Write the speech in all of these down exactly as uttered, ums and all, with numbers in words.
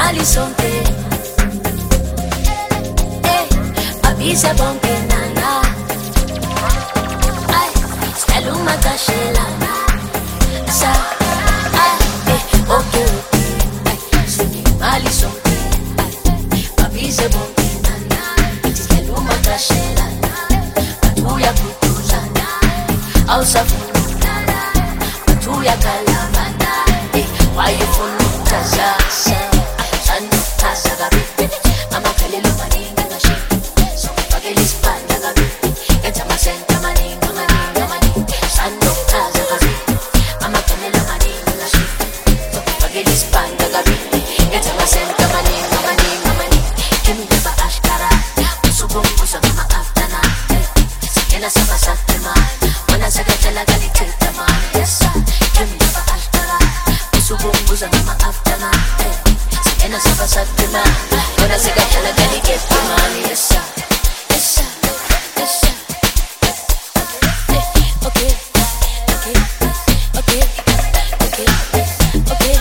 imali sonke. Eh, babise bonke nana. Ay, stella umakashelana. Sa, ay, eh, okay, okay. Ay, suni imali sonke. Ay, babise bonke nana. Stella umakashelana. Batuya kutuzana. Awusafuna batuya kalamana. Eh, why you funu taza? Sanu taza gabi. Mama kalelo maninga ngashi. So pagelis panda gabi. Enta masenta maninga maninga maninga. Sanu taza gabi. Mama kalelo maninga ngashi. So pagelis panda gabi. Enta masenta maninga maninga maninga. Kimi deba ashkara. Usubum usa mama aftana. Sakena saba satema. Wana sakatela gali tetama. Yes sir. Kimi deba ashkara. Usubum usa mama aftana. Sakena saba satema. Wana sakatela gali tetama. Yes sir. Yes sir. Yes sir. Okay. Okay. Okay. Okay. Okay.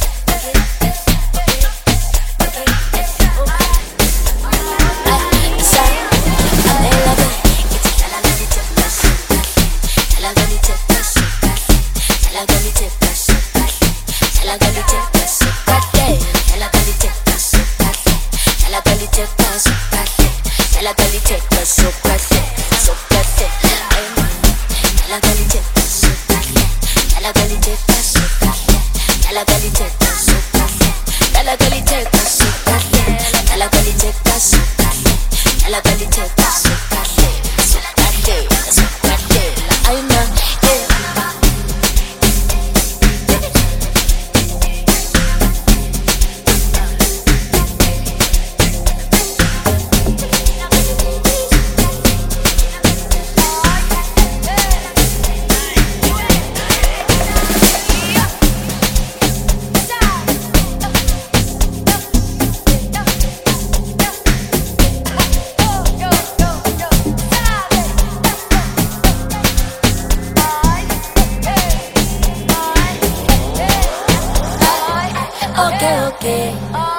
Okay, okay.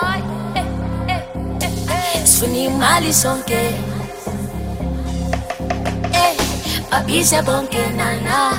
Suni mali sonke. Eh, babise bonke nana.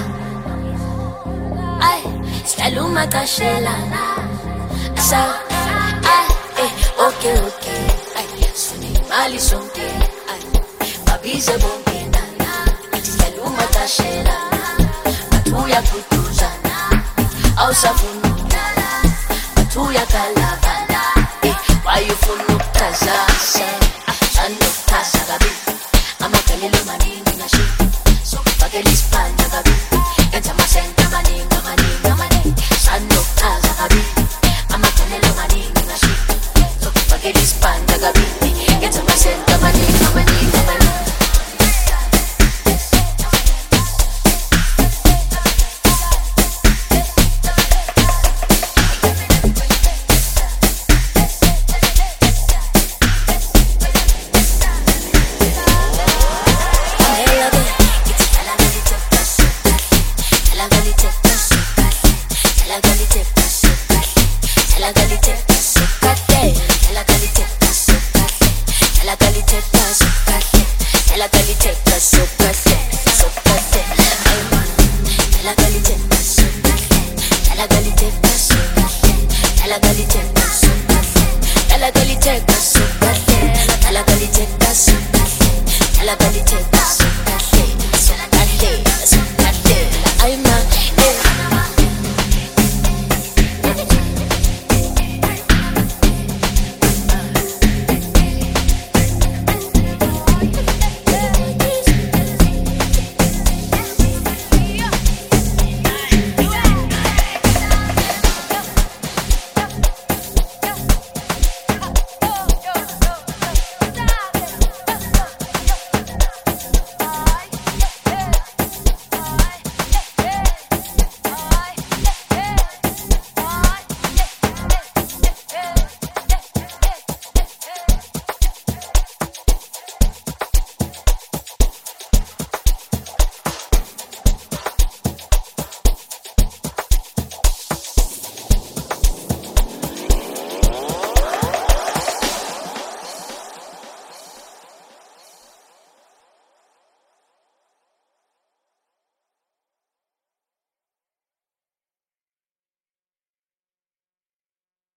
Ay, stella umakashelana. Sa, ay, eh, okay, okay. Ay, suni mali sonke. Ay, babise bonke nana. Stella umakashelana. Batuya kutuzana. Awusafuna Tuya kalavana, eh, why you full of taza? Sanu taza gabi, ama kalilo maninga ngashi. So pagelis panda gabi, enta masenta maninga maninga maninga. Sanu taza gabi, ama kalilo maninga ngashi. So pagelis panda gabi, enta masenta maninga maninga maninga. La